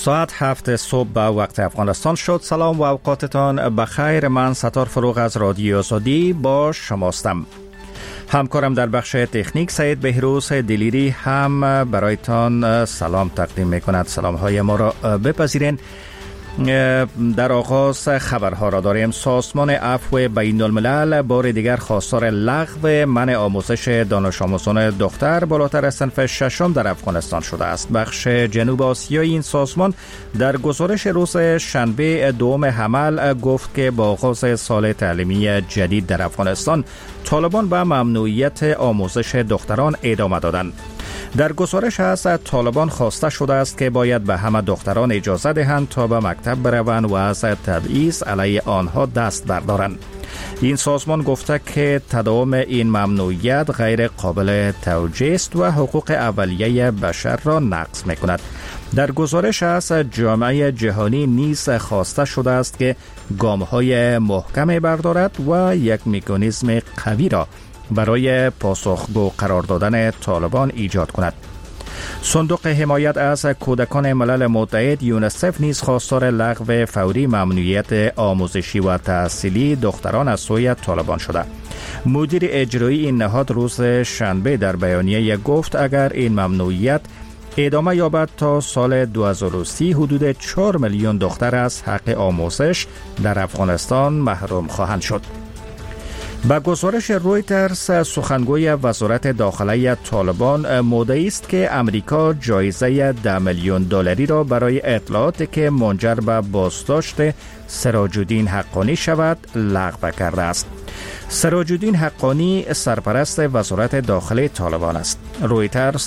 ساعت 7 صبح به وقت افغانستان شد. سلام و اوقاتتان بخیر. من ستار فروغ از رادیو آزادی با شماستم. همکارم در بخش تکنیک سید بهروز دلیری هم برایتان سلام تقدیم میکند. سلام های ما را بپذیرین. در آغاز خبرها را داریم. سازمان عفو بین الملل بار دیگر خواستار لغو منع آموزش دانش آموزان دختر بالاتر از صنف ششم در افغانستان شده است. بخش جنوب آسیایی این سازمان در گزارش روز شنبه دوم حمل گفت که با آغاز سال تعلیمی جدید در افغانستان طالبان به ممنوعیت آموزش دختران ادامه دادند. در گزارش از طالبان خواسته شده است که باید به همه دختران اجازه دهند تا به مکتب بروند و از تبعیض علیه آنها دست بردارند. این سازمان گفته که تداوم این ممنوعیت غیر قابل توجیه است و حقوق اولیه بشر را نقض می‌کند. در گزارش از جامعه جهانی نیز خواسته شده است که گام‌های محکمی بردارد و یک مکانیزم قوی را برای پاسخگو قرار دادن طالبان ایجاد کند. صندوق حمایت از کودکان ملل متحد یونیسف نیز خواستار لغو فوری ممنوعیت آموزشی و تحصیلی دختران از سوی طالبان شده. مدیر اجرایی این نهاد روز شنبه در بیانیه گفت اگر این ممنوعیت ادامه یابد تا سال 2030 حدود 4 میلیون دختر از حق آموزش در افغانستان محروم خواهند شد. با گزارش رویترز سخنگوی وزارت داخلی طالبان مدعی است که امریکا جایزه 10 میلیون دلاری را برای اطلاعاتی که منجر به بازداشت سراج الدین حقانی شود لغو کرده است. سراج الدین حقانی سرپرست وزارت داخلی طالبان است. رویترز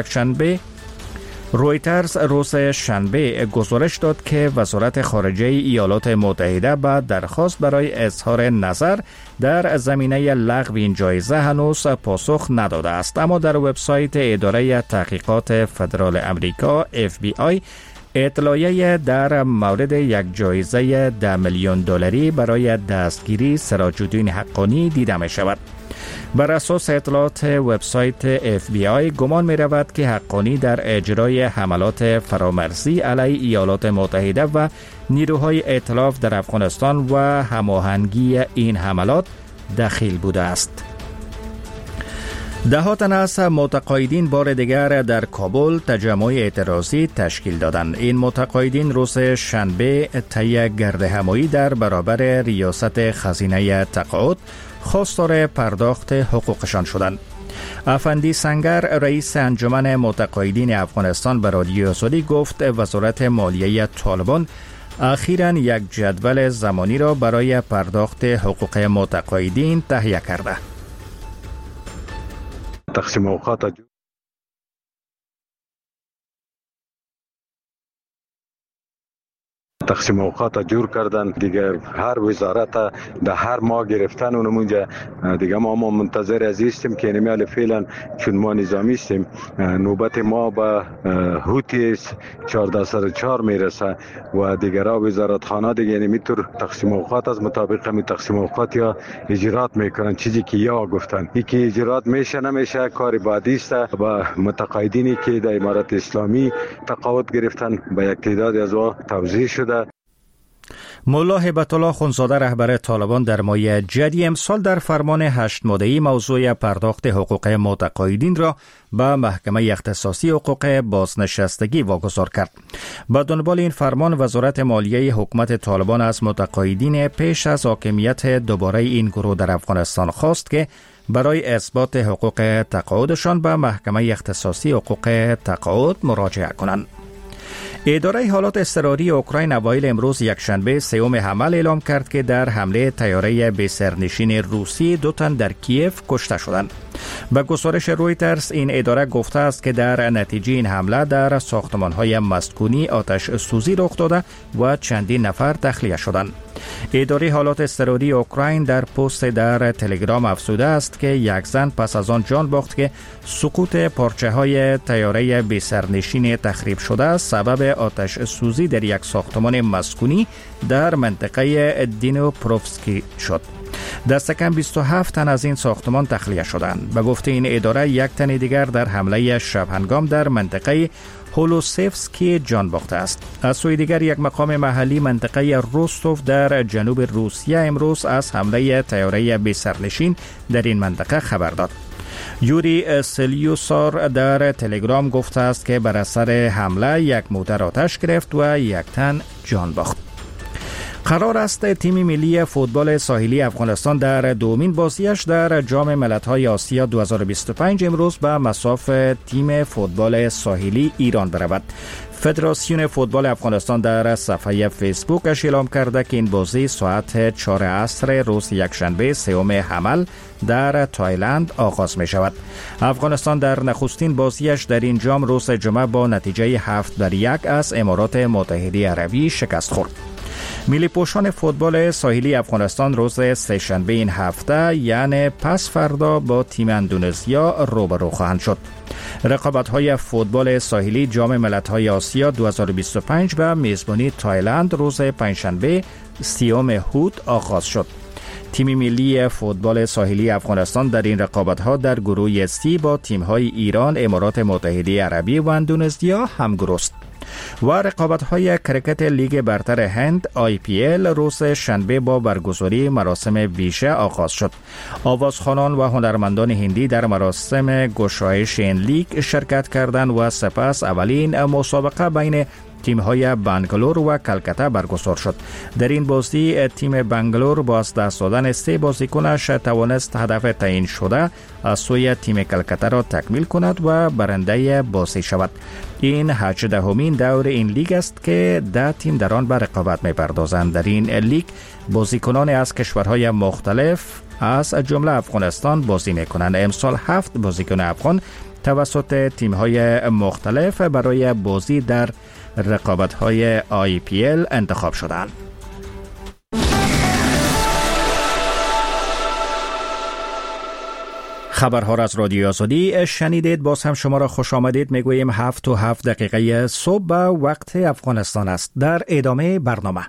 روز شنبه گزارش داد که وزارت خارجه ایالات متحده با درخواست برای اظهار نظر در زمینه لغو این جایزه هنوز پاسخ نداده است، اما در وبسایت اداره تحقیقات فدرال امریکا FBI اطلاعیه در مورد یک جایزه 10 میلیون دلاری برای دستگیری سراج الدین حقانی دیده می شود. بر اساس اطلاعات وبسایت FBI گمان می رود که حقانی در اجرای حملات فرامرزی علیه ایالات متحده و نیروهای ائتلاف در افغانستان و هماهنگی این حملات دخیل بوده است. ده تن از متقاعدین بار دیگر در کابل تجمع اعتراضی تشکیل دادند. این متقاعدین روز شنبه طی گردهمایی در برابر ریاست خزینه تقاعد خواستار پرداخت حقوقشان شدند. افندی سنگر رئیس انجمن متقاعدین افغانستان به رادیو آزادی گفت وزارت مالیه طالبان اخیراً یک جدول زمانی را برای پرداخت حقوق متقاعدین تهیه کرده. تقسیم اوقات جور کردن دیگه. هر وزارت در هر ماه گرفتن اونمونجا دیگه ما منتظر از هستیم که نمیال فعلا چون ما نظامی هستیم نوبت ما به هوتی 1404 میرسه و دیگه را وزارت خانه دیگه نمیتور تقسیم اوقات از مطابق همین تقسیم اوقات یا اجرات میکنن، چیزی که یا گفتن یکی اجرات میشه نمیشه کار بعدی است. و متقاعدینی که در امارت اسلامی تقاعد گرفتن به یک تعداد از توضیح شده. مولا هیبت الله خونزاده رهبر طالبان در ماه جدی امسال در فرمان 8 ماده‌ای موضوع پرداخت حقوق متقاعدین را به محکمه اختصاصی حقوق بازنشستگی واگذار کرد. با دنبال این فرمان وزارت مالیه حکومت طالبان از متقاعدین پیش از حاکمیت دوباره این گروه در افغانستان خواست که برای اثبات حقوق تقاعدشان به محکمه اختصاصی حقوق تقاعد مراجعه کنند. اداره حالات اضطراری اوکراین اوایل امروز یکشنبه سوم حمل اعلام کرد که در حمله طیاره به سرنشین روسی 2 تن در کیف کشته شدند. به گزارش رویترز این اداره گفته است که در نتیجه این حمله در ساختمان‌های مسکونی آتش سوزی رخ داده و چندین نفر تخلیه شدند. اداره حالات اضطراری اوکراین در پست در تلگرام افزوده است که یک زن پس از آن جان باخت که سقوط پارچه‌های طیاره بی سرنشین تخریب شده سبب آتش سوزی در یک ساختمان مسکونی در منطقه دینوپروفسکی شد. دست کم 27 تن از این ساختمان تخلیه شدند. به گفته این اداره یک تن دیگر در حمله شب هنگام در منطقه هولوسفسکی جان باخته است. از سوی دیگر یک مقام محلی منطقه روستوف در جنوب روسیه امروز از حمله طیاره بی سرنشین در این منطقه خبر داد. یوری سلیوسار در تلگرام گفته است که بر اثر حمله یک موتر آتش گرفت و یک تن جان باخت. قرار است تیم ملی فوتبال ساحلی افغانستان در دومین بازیش در جام ملت‌های آسیا 2025 امروز به مصاف تیم فوتبال ساحلی ایران برود. فدراسیون فوتبال افغانستان در صفحه فیسبوکش اعلام کرده که این بازی ساعت 4 عصر روز یکشنبه 3 حمل در تایلند آغاز می شود. افغانستان در نخستین بازیش در این جام روز جمعه با نتیجه 7-1 از امارات متحده عربی شکست خورد. ملی پوشان فوتبال ساحلی افغانستان روز سه‌شنبه این هفته یعنی پس فردا با تیم اندونزیا روبرو خواهند شد. رقابت‌های فوتبال ساحلی جام ملت‌های آسیا 2025 به میزبانی تایلند روز پنجشنبه 30 هود آغاز شد. تیم ملی فوتبال ساحلی افغانستان در این رقابت‌ها در گروه سی با تیم‌های ایران، امارات متحده عربی و اندونزیا همگرو است. و رقابت‌های کرکت لیگ برتر هند IPL روز شنبه با برگزاری مراسم ویژه آغاز شد. آوازخوانان و هنرمندان هندی در مراسم گشایش این لیگ شرکت کردند و سپس اولین مسابقه بین تیم‌های بنگلور و کلکته برگزار شد. در این بازی تیم بنگلور با از دست دادن 3 بازیکنش توانست هدف تعیین شده از سوی تیم کلکته را تکمیل کند و برنده بازی شود. این 18مین دور این لیگ است که 10 تیم در آن به رقابت می‌پردازند. در این لیگ بازیکنان از کشورهای مختلف از جمله افغانستان بازی می‌کنند. امسال 7 بازیکن افغان توسط تیم‌های مختلف برای بازی در رقابت‌های IPL انتخاب شدند. خبرها را از رادیو آزادی شنیدید. باز هم شما را خوش آمدید میگوییم. 7:07 صبح به وقت افغانستان است. در ادامه برنامه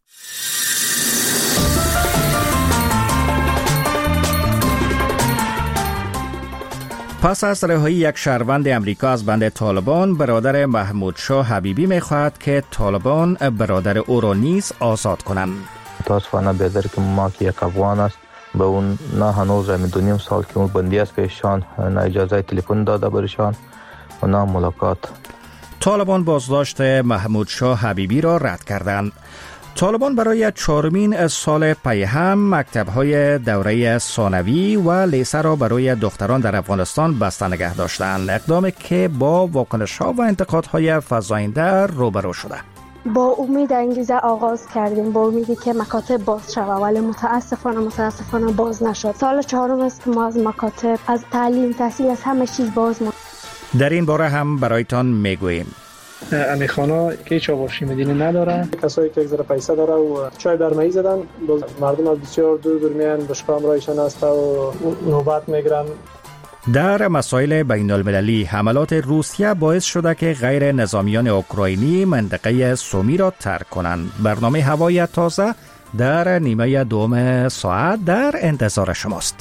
پس از رهایی یک شهروند امریکا از بند طالبان، برادر محمود شاه حبیبی می‌خواهد که طالبان برادر او را نیز آزاد کنند. متاسفانه بی‌در که ما که یک افغان است به اون نه هنوز میدونیم سال که اون بندی است پیشان، نه اجازه تلفن داده برشان و نه ملاقات. طالبان بازداشت محمود شاه حبیبی را رد کردند. طالبان برای 4مین سال پی هم مکتب‌های دوره ثانوی و لیسه را برای دختران در افغانستان بسته نگه داشتند، اقدامی که با واکنش‌ها و انتقادهای فزاینده روبرو شده. با امید انگیزه آغاز کردیم، با امیدی که مکاتب باز شود، ولی متاسفانه باز نشد. سال 4 است که ما از مکاتب، از تعلیم، تحصیل، از همه چیز باز ما. در این باره هم برایتان میگوییم. امیخانا که هیچ آواشی مدینه نداره، کسایی که یک ذره پیسه داره و چای برمایی زدن، مردم از بسیار دور میان، بشقام رایشان است و نوبت میگیرن. در مسائل بین المللی حملات روسیه باعث شده که غیر نظامیان اوکراینی منطقه سومی را ترک کنند. برنامه هوای تازه در نیمه دوم ساعت در انتظار شماست.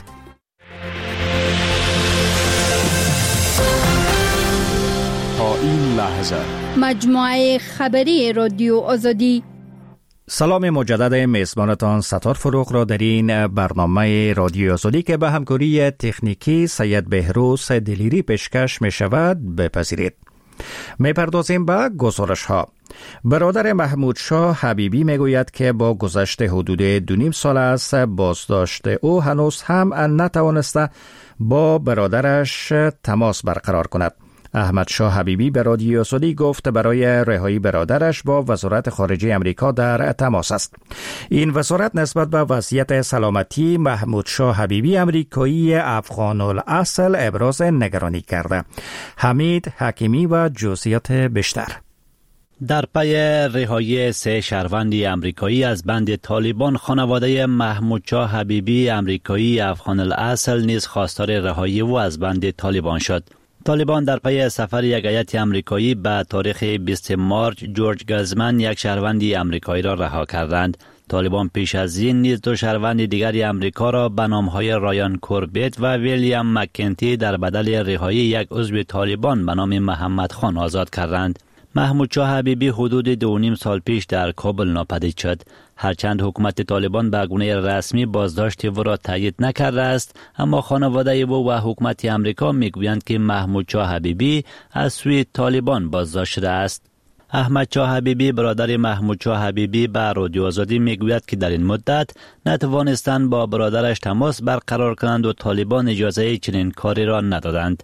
تا این لحظه مجموعه خبری رادیو آزادی. سلام مجدد میزبانتان ستار فروغ را در این برنامه رادیو آزادی که به همکاری تکنیکی سید بهروز دلیری پیشکش می شود بپذیرید. می پردازیم به گزارش ها. برادر محمود شاه حبیبی می گوید که با گذشت حدود 2.5 سال از بازداشت او هنوز هم نتوانسته با برادرش تماس برقرار کند. احمد شاه حبیبی به رادیو آزادی گفت برای رهایی برادرش با وزارت خارجه امریکا در تماس است. این وزارت نسبت به وضعیت سلامتی محمود شاه حبیبی امریکایی افغان الاصل ابراز نگرانی کرده. حمید حکیمی و جزئیات بیشتر. در پی رهایی 3 شهروند امریکایی از بند طالبان، خانواده محمود شاه حبیبی امریکایی افغان الاصل نیز خواستار رهایی او از بند طالبان شد. طالبان در پی سفر یک هیئت امریکایی به تاریخ 20 مارچ جورج گزمن یک شهروند امریکایی را رها کردند. طالبان پیش از این نیز دو شهروند دیگری امریکا را به نام‌های رایان کوربت و ویلیام مکنتی در بدل رهایی یک عضو طالبان به نام محمد خان آزاد کردند. محمود شاه حبیبی حدود 2.5 سال پیش در کابل ناپدید شد. هرچند حکومت طالبان به گونه رسمی بازداشت او را تایید نکرده است، اما خانواده او و حکومت امریکا میگویند که محمود شاه حبیبی از سوی طالبان بازداشت شده است. احمد شاه حبیبی برادر محمود شاه حبیبی به رادیو آزادی میگوید که در این مدت نتوانستند با برادرش تماس برقرار کنند و طالبان اجازه چنین کاری را ندادند.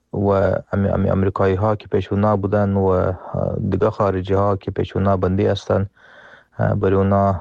و امریکایی ها که پیشونا بودن و دیگه خارجی ها که پیشونا بندی هستن برای اونا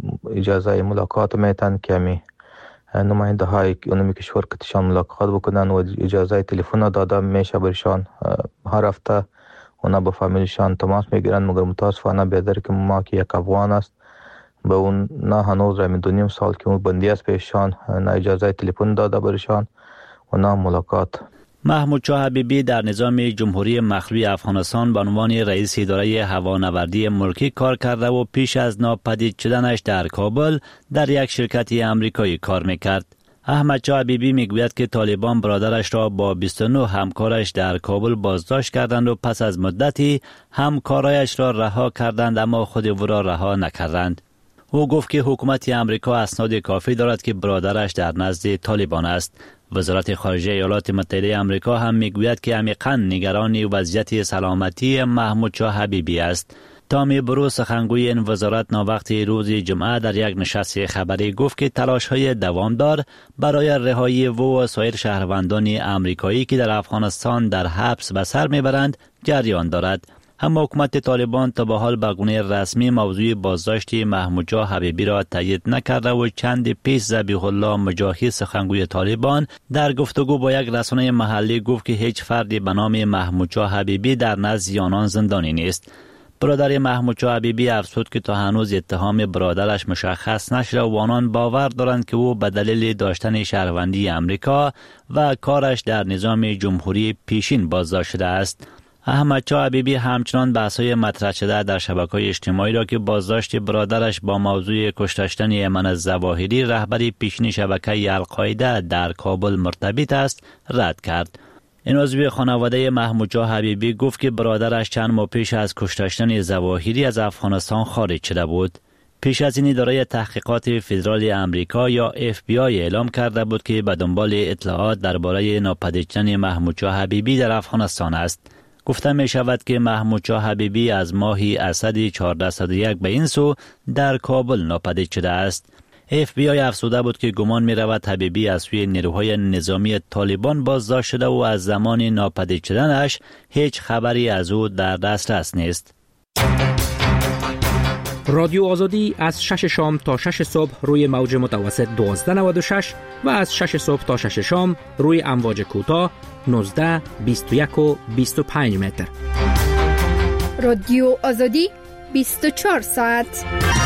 اجازه ملاقات میتن که همی نماینده های اونمی کشور کتشان ملاقات بکنن و اجازه تلفن داده میشه برشان. هر هفته اونا با فامیلشان تماس میگیرن، مگر متاسفانه بیادر که ما که یک افغان است به اون نه هنوز را 2.5 سال که اون بندی است پیششان، نه اجازه تلفن داده برشان و نه ملاقات. محمود شاه حبیبی در نظام جمهوری مخلوع افغانستان به عنوان رئیس اداره هوانوردی ملکی کار کرده و پیش از ناپدید شدنش در کابل در یک شرکت امریکایی کار میکرد. احمد شاه حبیبی میگوید که طالبان برادرش را با 29 همکارش در کابل بازداشت کردند و پس از مدتی همکارایش را رها کردند، اما خود او را رها نکردند. او گفت که حکومت امریکا اسناد کافی دارد که برادرش در نزد طالبان است. وزارت خارجه ایالات متحده آمریکا هم میگوید که عمیقاً نگران وضعیت سلامتی محمود شاه حبیبی است. تامی برو سخنگوی این وزارت ناوقت روز جمعه در یک نشست خبری گفت که تلاش‌های دوامدار برای رهایی او و سایر شهروندان آمریکایی که در افغانستان در حبس به سر میبرند جریان دارد. اما حکومت طالبان تا به حال به گونه رسمی موضوع بازداشت محمود شاه حبیبی را تایید نکرده و چند پیش ذبیح الله مجاهد سخنگوی طالبان در گفتگو با یک رسانه محلی گفت که هیچ فردی به نام محمود شاه حبیبی در نزد آنان زندانی نیست. برادر محمود شاه حبیبی افزود که تا هنوز اتهام برادرش مشخص نشده و آنان باور دارند که او به دلیل داشتن شهروندی امریکا و کارش در نظام جمهوری پیشین بازداشت شده است. احمد شاه حبیبی همچنان بحث‌های مطرح شده در شبکه‌های اجتماعی را که بازداشت برادرش با موضوع کشتن ایمن الظواهری رهبر پیشین شبکه القاعده در کابل مرتبط است رد کرد. این عضو خانواده محمود شاه حبیبی گفت که برادرش چند ماه پیش از کشتن ظواهری از افغانستان خارج شده بود. پیش از این اداره تحقیقات فدرال امریکا یا FBI اعلام کرده بود که به دنبال اطلاعات درباره ناپدید شدن محمود شاه حبیبی در افغانستان است. گفته می شود که محمود شاه حبیبی از ماه اسد 1401 به این سو در کابل ناپدید شده است. FBI افزوده بود که گمان می رود حبیبی از سوی نیروهای نظامی طالبان بازداشت شده و از زمان ناپدید شدنش هیچ خبری از او در دسترس نیست. رادیو آزادی از 6 شام تا 6 صبح روی موج متوسط 1296 و از 6 صبح تا 6 شام روی امواج کوتاه 19، 21 و 25 متر. رادیو آزادی 24 ساعت.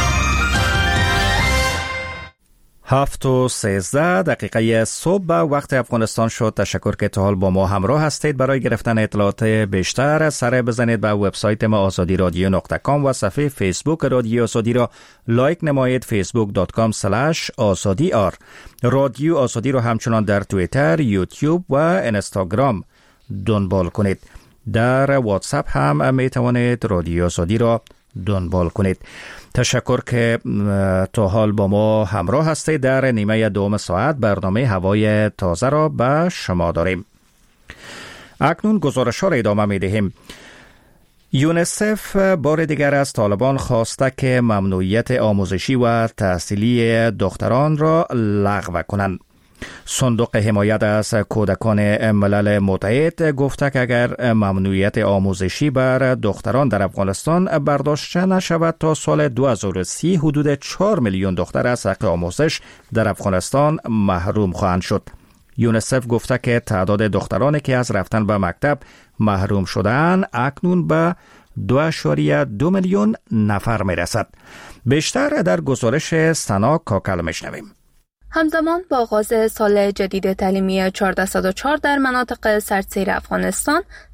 7:13 صبح به وقت افغانستان شد. تشکر که تا حال با ما همراه هستید. برای گرفتن اطلاعات بیشتر سر بزنید به وبسایت ما azadiradyo.com و صفحه فیسبوک رادیو آزادی را لایک نمایید facebook.com/azadiar. رادیو آزادی را همچنان در توییتر، یوتیوب و اینستاگرام دنبال کنید. در واتساپ هم می توانید رادیو آزادی را دنبال کنید. تشکر که تا حال با ما همراه هستید. در نیمه دوم ساعت برنامه هوای تازه را به شما داریم. اکنون گزارش ها را ادامه می دهیم. یونیسف بار دیگر از طالبان خواسته که ممنوعیت آموزشی و تحصیلی دختران را لغو کنند. صندوق حمایت از کودکان ملل متحد گفته که اگر ممنوعیت آموزشی بر دختران در افغانستان برداشته نشود تا سال 2030 حدود 4 میلیون دختر از حق آموزش در افغانستان محروم خواهند شد. یونیسف گفته که تعداد دخترانی که از رفتن به مکتب محروم شده‌اند اکنون به 2.2 میلیون نفر میرسد. بیشتر در گزارش سنا کاکل میشنویم. همزمان با آغاز سال جدید تعلیمی 1404 در مناطق سردسیر افغانستان،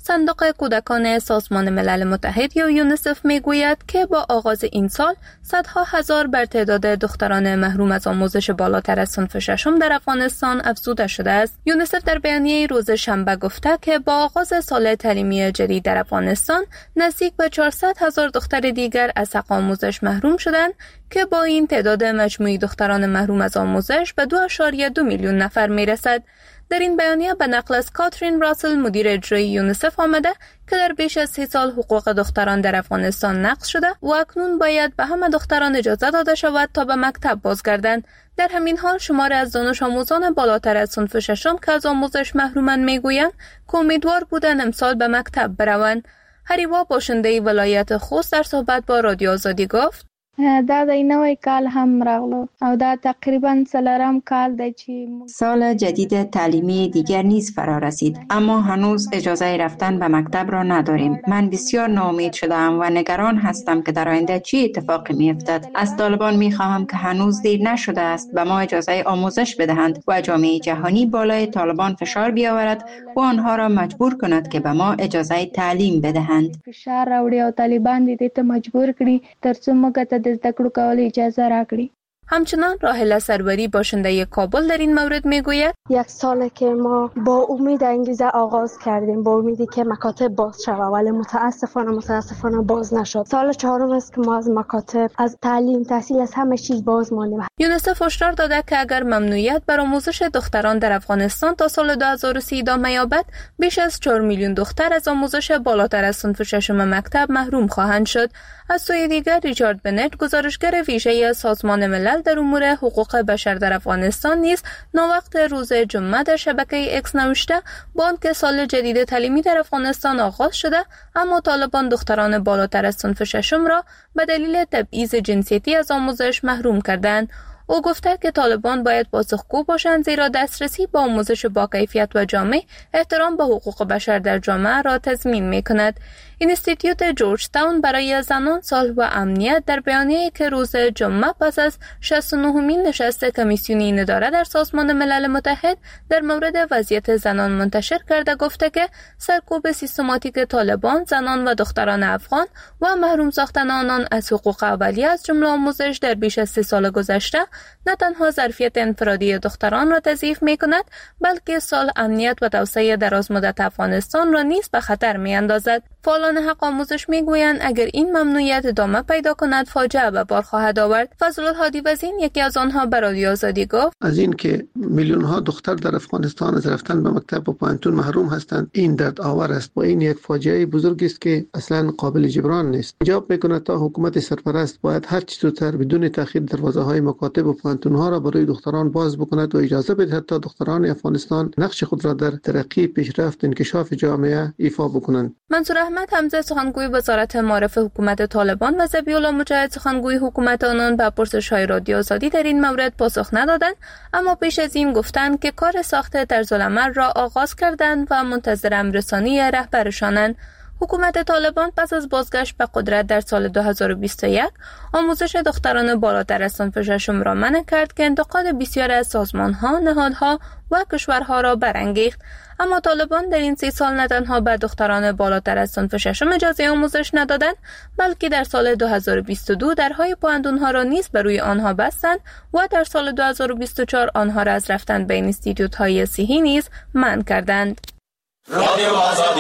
صندوق کودکان سازمان ملل متحد یا یونیسف میگوید که با آغاز این سال صدها هزار بر تعداد دختران محروم از آموزش بالاتر از صنف ششم در افغانستان افزوده شده است. یونیسف در بیانیه روز شنبه گفته که با آغاز سال تعلیمی جدید در افغانستان نزدیک به 400,000 دختر دیگر از حق آموزش محروم شدند که با این تعداد مجموعی دختران محروم از آموزش به 2.2 میلیون نفر میرسد. در این بیانیه به نقل از کاترین راسل مدیر اجرایی یونیسف آمده که در بیش از 30 سال حقوق دختران در افغانستان نقض شده و اکنون باید به همه دختران اجازه داده شود تا به مکتب بازگردند. در همین حال شماری از دانش آموزان بالاتر از صنف ششم که از آموزش محرومند میگویند که امیدوار بودند امسال به مکتب بروند. هریوا باشنده ولایت خوست در صحبت با رادیو آزادی گفت: دا د نوې کال هم راغلو او دا تقریبا څلورم کال دی چې سال جدید تعلیمی دیگر نیز فرا رسید، اما هنوز اجازه رفتن به مکتب را نداریم. من بسیار ناامید شدم و نگران هستم که در آینده چه اتفاقی می‌افتد. از طالبان می‌خواهم که هنوز دیر نشده است به ما اجازه آموزش بدهند و جامعه جهانی بالای طالبان فشار بیاورد و آنها را مجبور کند که به ما اجازه تعلیم بدهند. فشار راوړي او طالبان دې ته مجبور کړي ترڅو موږ زده کړو کول اجازه راکړي. همچنان راحله سروری باشنده کابل در این مورد میگوید: یک ساله که ما با امید انگیزه آغاز کردیم، با امیدی که مکاتب باز شود، ولی متاسفانه باز نشد. سال چهارم است که ما از مکاتب، از تعلیم، تحصیل، از همه چیز باز ماندیم. یونیسف هشدار داده که اگر ممنوعیت بر آموزش دختران در افغانستان تا سال 2030 ادامه یابد، بیش از 4 میلیون دختر از آموزش بالاتر از صنف ششم مکتب محروم خواهند شد. از سوی دیگر ریچارد بنت، گزارشگر ویژه سازمان ملل در امور حقوق بشر در افغانستان نیز ناوقت روز جمعه در شبکه اکس نوشته با آنکه سال جدید تعلیمی در افغانستان آغاز شده، اما طالبان دختران بالاتر از صنف ششم را به دلیل تبعیض جنسیتی از آموزش محروم کردند. او گفته که طالبان باید پاسخگو باشند، زیرا دسترسی به آموزش با کیفیت و جامع احترام به حقوق بشر در جامعه را تضمین می‌کند. اینستیتوت جورج تاون برای زنان، صلح و امنیت در بیانیه‌ای که روز جمعه پس از 69مین نشست کمیسیون اداره در سازمان ملل متحد در مورد وضعیت زنان منتشر کرده گفته که سرکوب سیستماتیک طالبان زنان و دختران افغان و محروم ساختن آنان از حقوق اولیه از جمله آموزش در بیش از 3 سال گذشته نه تنها ظرفیت انفرادی دختران را تضعیف می‌کند، بلکه صلح، امنیت و توسعه درازمدت افغانستان را نیز به خطر می‌اندازد. فعالان حق آموزش میگویند اگر این ممنوعیت ادامه پیدا کند فاجعه به بار خواهد آورد. فضل الهادی وزین، یکی از آنها، به رادیو آزادی گفت: از این که میلیون ها دختر در افغانستان از رفتن به مکتب و پانتون محروم هستند، این درد آور است و این یک فاجعه بزرگی است که اصلا قابل جبران نیست. ایجاب میکند تا حکومت سرپرست باید هر چه زودتر بدون تأخیر دروازه های مکاتب و پانتون ها را برای دختران باز بکند و اجازه بدهد تا دختران افغانستان نقش خود را در ترقی، پیشرفت، انکشاف جامعه ایفا بکنند. منصور احمد حمزه، سخنگوی وزارت معارف حکومت طالبان، و ذبیح الله مجاهد، سخنگوی حکومت آنان، به پرسش‌های رادیو آزادی در این مورد پاسخ ندادند، اما پیش از این گفتند که کار ساخت طرزالعمل را آغاز کردند و منتظر امررسانی رهبرشانند. حکومت طالبان پس از بازگشت به قدرت در سال 2021 آموزش دختران بالاتر از صنف ششم را منع کرد که انتقاد بسیاری از سازمان‌ها، نهادها و کشورها را برانگیخت. اما طالبان در این 30 سال نه تنها به دختران بالاتر از صنف ششم اجازه آموزش ندادند، بلکه در سال 2022 درهای پوهنتون‌ها را نیز بر روی آنها بستند و در سال 2024 آنها را از رفتن به اینستیتوت‌های صحی نیز منع کردند. رادیو آزادی.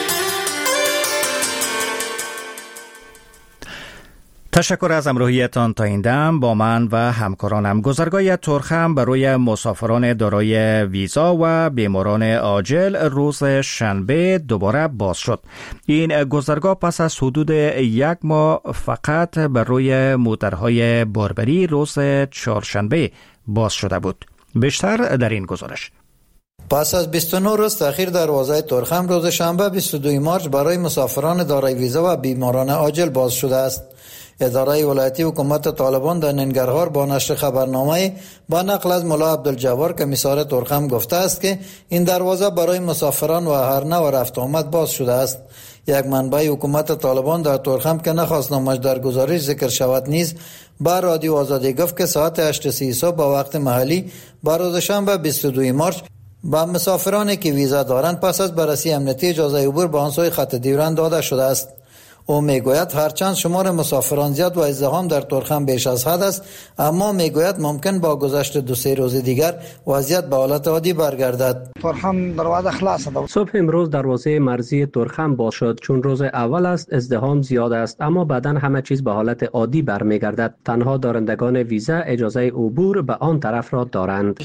تشکر از همراهیتان تا این دم. با من و همکارانم گذرگاه ترخم برای مسافران دارای ویزا و بیماران عاجل روز شنبه دوباره باز شد. این گذرگاه پس از حدود 1 ماه فقط برای موترهای باربری روز چهارشنبه باز شده بود. بیشتر در این گزارش. پس از 29 روز تأخیر دروازه ترخم روز شنبه 22 مارس برای مسافران دارای ویزا و بیماران عاجل باز شده است. اداره ولایتی حکومت طالبان در ننگرهار با نشر خبرنامه با نقل از ملا عبدالجبار کمیسار ترخم گفته است که این دروازه برای مسافران و هر نوع رفت آمد باز شده است. یک منبع حکومت طالبان در ترخم که نخواست نامش در گزارش ذکر شود نیز با رادیو آزادی گفت که ساعت 8:30 صبح با وقت محلی با روز شنبه 22 مارس با مسافرانی که ویزا دارند پس از بررسی امنیتی اجازه عبور به آن سوی خط دیورند داده شده است. او میگوید هرچند شمار مسافران زیاد و ازدحام در تورخم بیش از حد است، اما میگوید ممکن با گذشت 2-3 روز دیگر وضعیت به حالت عادی برگردد. تورخم دروازه خلاص است. صبح امروز دروازه مرزی تورخم باز شد. چون روز اول است ازدحام زیاد است، اما بعدا همه چیز به حالت عادی برمیگردد. تنها دارندگان ویزا اجازه عبور به آن طرف را دارند.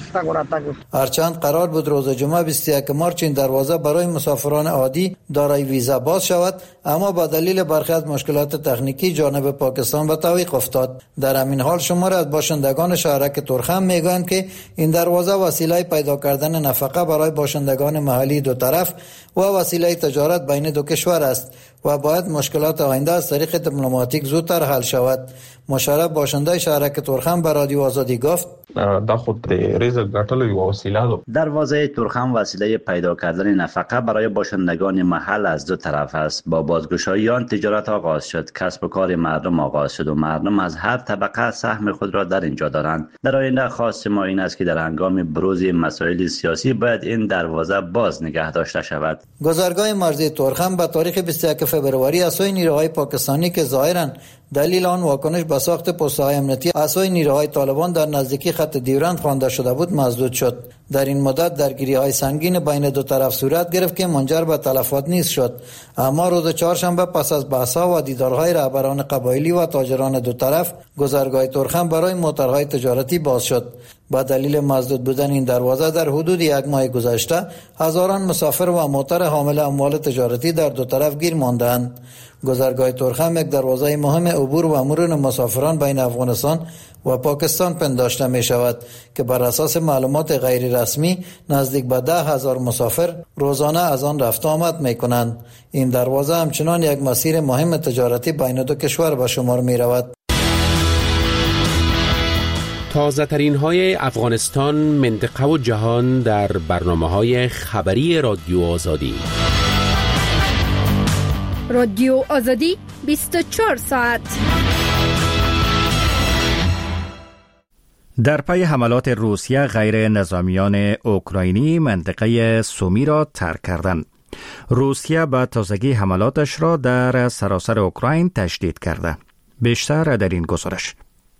هرچند قرار بود روز جمعه 21 مارچ این دروازه برای مسافران عادی دارای ویزا باز شود، اما با دلیل برخی از مشکلات تکنیکی جانب پاکستان به تعویق افتاد. در همین حال شماری از باشندگان شهرک تورخم میگویند که این دروازه وسیله پیدا کردن نفقه برای باشندگان محلی دو طرف و وسیله تجارت بین دو کشور است و باید مشکلات آینده از طریق دیپلماتیک زودتر حل شود. مشرف باشنده شهرک تورخم به رادیو آزادی گفت دا خود ریزه ګټلو یو وسیله ده. دروازه تورخم وسیله پیدا کردن نفقه برای باشندگان محل از دو طرف است. با بازگشایی آن تجارت آغاز شد، کسب و کار مردم آغاز شد و مردم از هر طبقه سهم خود را در اینجا دارند. در آینده خواست ما این است که در هنگام بروز مسائل سیاسی باید این دروازه باز نگه داشته شود. گذرگاه مرزی تورخم به تاریخ 21 فبروری از سوی نیروهای پاکستانی که ظاهراً دلیل آن واکنش به ساخت پست‌های امنیتی از سوی نیروهای طالبان در نزدیکی خط دیورند خوانده شده بود مسدود شد. در این مدت درگیری‌های سنگین بین دو طرف صورت گرفت که منجر به تلفات نیز شد، اما روز چهارشنبه پس از بحث‌ها و دیدارهای رهبران قبایلی و تاجران دو طرف گذرگاه تورخم برای موترهای تجارتی باز شد. با دلیل مسدود بودن این دروازه در حدود یک ماه گذشته هزاران مسافر و موتر حامل اموال تجارتی در دو طرف گیر ماندند. گذرگاه تورخم یک دروازه مهم عبور و مرور مسافران بین افغانستان و پاکستان پنداشته می شود که بر اساس معلومات غیر رسمی نزدیک به 10,000 مسافر روزانه از آن رفت آمد می کنند. این دروازه همچنان یک مسیر مهم تجارتی بین دو کشور به شمار می رود. تازه ترین های افغانستان، منطقه و جهان در برنامه های خبری رادیو آزادی. رادیو آزادی 24 ساعت. در پی حملات روسیه غیر نظامیان اوکراینی منطقه سومی را ترک کردند. روسیه با تازگی حملاتش را در سراسر اوکراین تشدید کرده. بیشتر در این گزارش.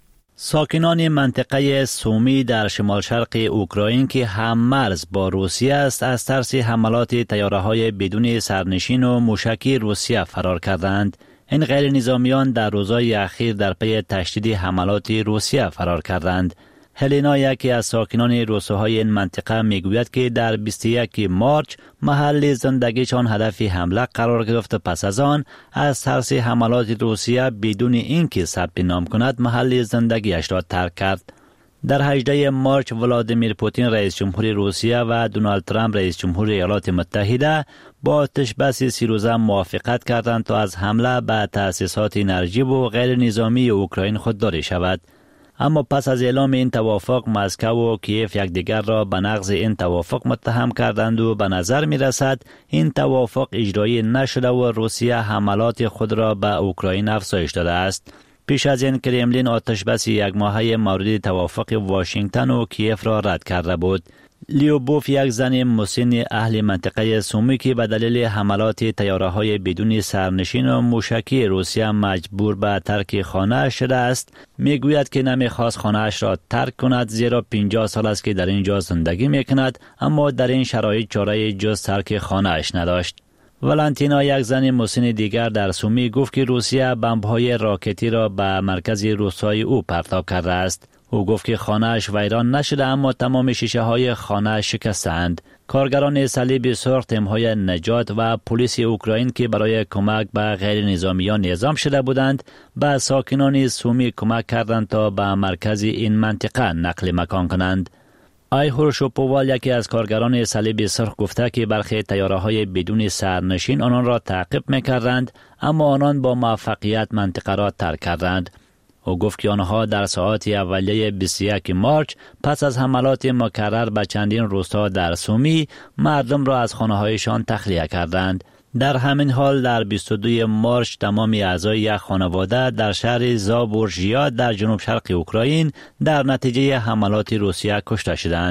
ساکنان منطقه سومی در شمال شرق اوکراین که هم مرز با روسیه است از ترس حملات طیاره‌های بدون سرنشین و موشکی روسیه فرار کردند. این غیر نظامیان در روزهای اخیر در پی تشدید حملات روسیه فرار کردند. هلینا یکی از ساکنان روستاهای این منطقه میگوید که در 21 مارچ محل زندگیشان هدف حمله قرار گرفت و پس از آن از ترس حملات روسیه بدون اینکه ثبت نام کند محل زندگیش را ترک کرد. در 18 مارچ ولادیمیر پوتین رئیس جمهور روسیه و دونالد ترامپ رئیس جمهور ایالات متحده با آتش بس 30 روزه موافقت کردند تا از حمله به تأسیسات انرژی و غیر نظامی اوکراین خودداری شود. اما پس از اعلام این توافق مسکو و کیف یکدیگر را به نقض این توافق متهم کردند و به نظر می رسد این توافق اجرایی نشده و روسیه حملات خود را به اوکراین افزایش داده است. پیش از این کرملین آتش بس یک ماهه مورد توافق واشنگتن و کیف را رد کرده بود. لیوبوف یک زن مسن اهل منطقه سومی که به دلیل حملات طیاره‌های بدون سرنشین و موشکی روسیه مجبور به ترک خانه شده است میگوید که نمیخواست خانه‌اش را ترک کند زیرا 50 سال است که در اینجا زندگی میکند اما در این شرایط چاره جز ترک خانه‌اش نداشت. ولنتینا یک زن مسن دیگر در سومی گفت که روسیه بمب‌های راکتی را به مرکز روستای او پرتاب کرده است. او گفت که خانه‌اش ویران نشده اما تمام شیشه‌های خانه شکستند. کارگران صلیب سرخ، تیم‌های نجات و پلیس اوکراین که برای کمک به غیر نظامیان اعزام شده بودند به ساکنان سومی کمک کردند تا به مرکز این منطقه نقل مکان کنند. ایهور شوپووال یکی از کارگران صلیب سرخ گفته که برخی طیاره‌های بدون سرنشین آنان را تعقیب می‌کردند اما آنان با موفقیت منطقه را ترک کردند. او گفت که آنها در ساعات اولیه 21 مارچ پس از حملات مکرر به چندین روستا در سومی مردم را از خانه‌هایشان تخلیه کردند. در همین حال در 22 مارچ تمام اعضای یک خانواده در شهر زابورژیا در جنوب شرق اوکراین در نتیجه حملات روسیه کشته شدند.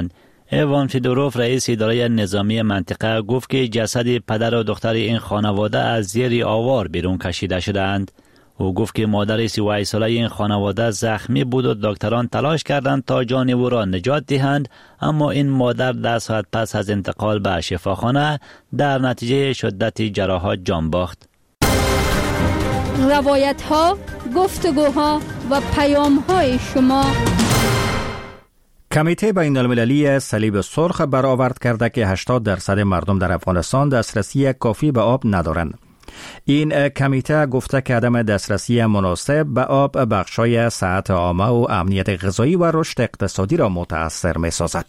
ایوان فیدوروف رئیس اداره نظامی منطقه گفت که جسد پدر و دختر این خانواده از زیر آوار بیرون کشیده شدند. او گفت که مادر 31 ساله این خانواده زخمی بود و دکتران تلاش کردند تا جان او را نجات دهند، اما این مادر 10 ساعت پس از انتقال به شفاخانه در نتیجه شدت جراحات جان باخت. روایت ها، گفتگوها و پیام های شما. کمیته بین المللی صلیب سرخ برآورد کرده که 80% مردم در افغانستان دسترسی کافی به آب ندارند. این کمیته گفته که عدم دسترسی مناسب به آب بخشای صحت عامه و امنیت غذایی و رشد اقتصادی را متاثر می‌سازد.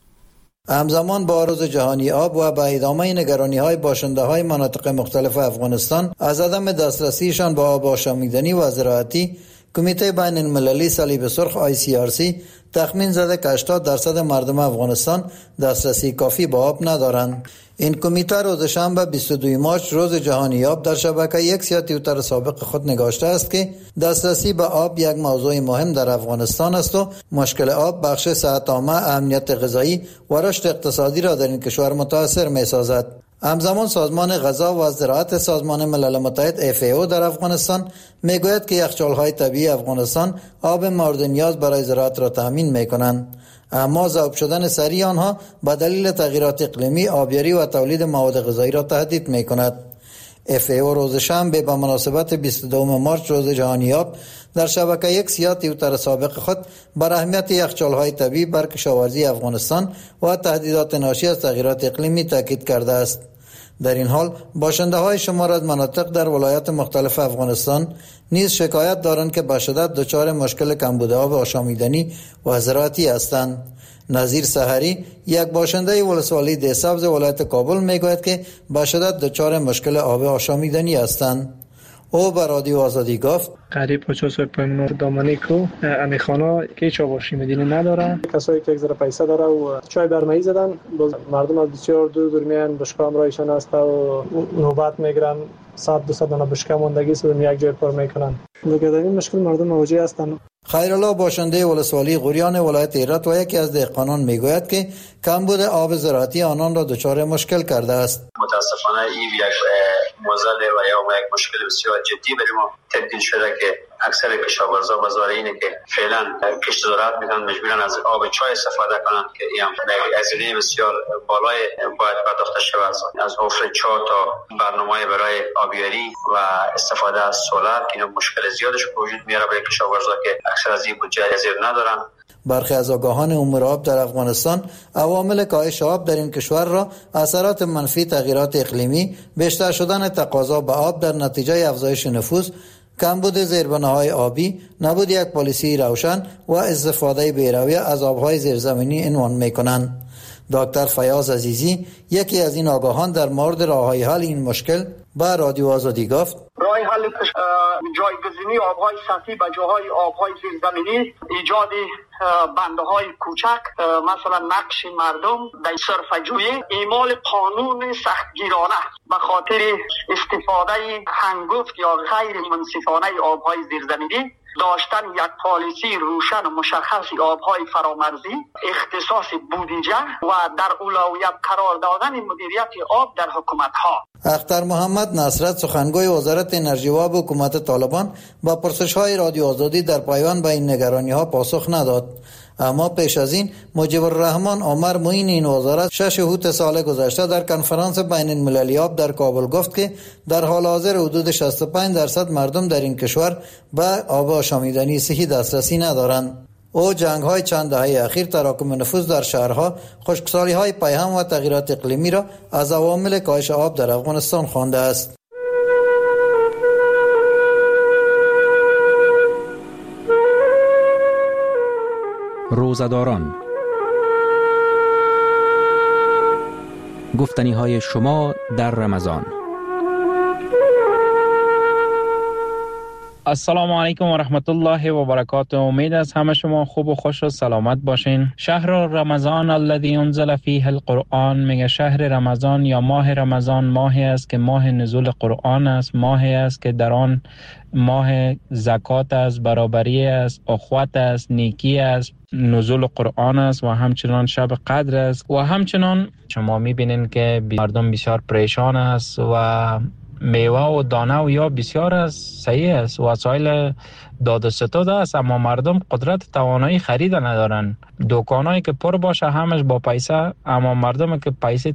همزمان با روز جهانی آب و به ادامه نگرانی‌های باشنده‌های مناطق مختلف افغانستان از عدم دسترسیشان به آب آشامیدنی و زراعتی، کمیته بین المللی صلیب سرخ ICRC تخمین زده که 80% مردم افغانستان دسترسی کافی به آب ندارند. این کمیته روز شنبه 22 مارس روز جهانی آب در شبکه یک یا توییتر سابق خود نگاشته است که دسترسی به آب یک موضوع مهم در افغانستان است و مشکل آب بخش صحت عامه، امنیت غذایی و رشد اقتصادی را در این کشور متاثر می‌سازد. همزمان سازمان غذا و زراعت سازمان ملل متحد FAO در افغانستان میگوید که یخچال‌های طبیعی افغانستان آب مورد نیاز برای زراعت را تامین می‌کنند، اما ذوب شدن سریع آنها به دلیل تغییرات اقلیمی آبیاری و تولید مواد غذایی را تهدید می‌کند. FAO روز شنبه به مناسبت 22 مارس روز جهانی آب در شبکه یک سیاه توییتر سابق خود بر اهمیت یخچال‌های طبیعی بر کشاورزی افغانستان و تهدیدات ناشی از تغییرات اقلیمی تاکید کرده است. در این حال باشنده‌های شمار از مناطق در ولایات مختلف افغانستان نیز شکایت دارند که به شدت دچار مشکل کمبود آب آشامیدنی و زراعتی هستند. نظیر سحری، یک باشنده ولسوالی دهسبز ولایت کابل میگوید که به شدت دچار مشکل آب آشامیدنی هستند. او به رادیو آزادی گفت قریب 50 سال پیش دامنی کو امیخانا که هیچ آباشی مدینه نداره، کسایی که یک ذره پیسه داره و چای برمایی زدن، مردم از بسیار دور میان، بشکه همراهشان است و نوبت میگیرن، 100-200 دانه بشکه ماندگی سر یک جای پر میکنن. دیگه در این مشکل مردم مواجه هستند. خیرالله باشنده ولسوالی غوریان ولایت هرات و یکی از دهقانان میگوید که کمبود آب زراعتی آنان را دچار مشکل کرده است. متاسفانه این یک معضل و یا یک مشکل بسیار جدی برای ما تبدیل شده که اکثر کشاورزا و زارعینی که فعلا کشت زراعت میکنن مجبورن از آب چای استفاده کنند که این هزینه بسیار بالای باید پرداخته شود. از حفره چاه تا برنامه برای آبیاری و استفاده از سولر که این مشکل زیادش وجود میاره برای کشاورزا که اکثر از این بودجه زیر ندارن. برخی از آگاهان امور آب در افغانستان عوامل کاهش آب در این کشور را اثرات منفی تغییرات اقلیمی، بیشتر شدن تقاضا به آب در نتیجه افزایش نفوذ، کمبود زیربناهای آبی، نبود یک پالیسی روشن و استفاده بی‌رویه از آبهای زیرزمینی عنوان می‌کنند. دکتر فیاض عزیزی، یکی از این آگاهان، در مورد راه‌های حل این مشکل به رادیو آزادی گفت: راه حل جایگزینی آب‌های سطحی به جاهای آب‌های زیرزمینی، ایجاد بنده‌های کوچک، مثلا نقش مردم در صرفه‌جویی، اعمال قانون سختگیرانه به خاطر استفاده هنگفت یا غیر منصفانه آب‌های زیرزمینی، داشتن یک پالیسی روشن و مشخص آب‌های فرامرزی، اختصاص بودجه و در اولویت قرار دادن مدیریت آب در حکومت‌ها. اختر محمد نصرت، سخنگوی وزارت انرژی و آب حکومت طالبان، با پرسش‌های رادیو آزادی در پایان به این نگرانی‌ها پاسخ نداد. اما پیش از این مجیب الرحمن عمر معین این وزارت 6 اوت سال گذشته در کنفرانس بین المللی آب در کابل گفت که در حال حاضر حدود 65% مردم در این کشور به آب آشامیدنی صحی دسترسی ندارند. او جنگ‌های چند دهه اخیر، تراکم نفوذ در شهرها، خشکسالی‌های پیهم و تغییرات اقلیمی را از عوامل کاهش آب در افغانستان خوانده است. روزه‌داران، گفتنی‌های شما در رمضان. السلام علیکم و رحمت الله و برکاته. امید است همه شما خوب و خوش و سلامت باشین. شهر رمضان الذی انزل فیه القرآن، میگه شهر رمضان یا ماه رمضان ماهی است که ماه نزول قرآن است، ماهی است که در آن ماه زکات است، برابری است، اخوت است، نیکی است، نزول قرآن است و همچنان شب قدر است. و همچنان شما میبینین که مردم بسیار پریشان است و میوه و دانه و یا بسیار است، صحیح است، وسایل داد و ستد است، اما مردم قدرت توانایی خرید ندارن. دکانایی که پر باشه همش با پیسه، اما مردم که پیسه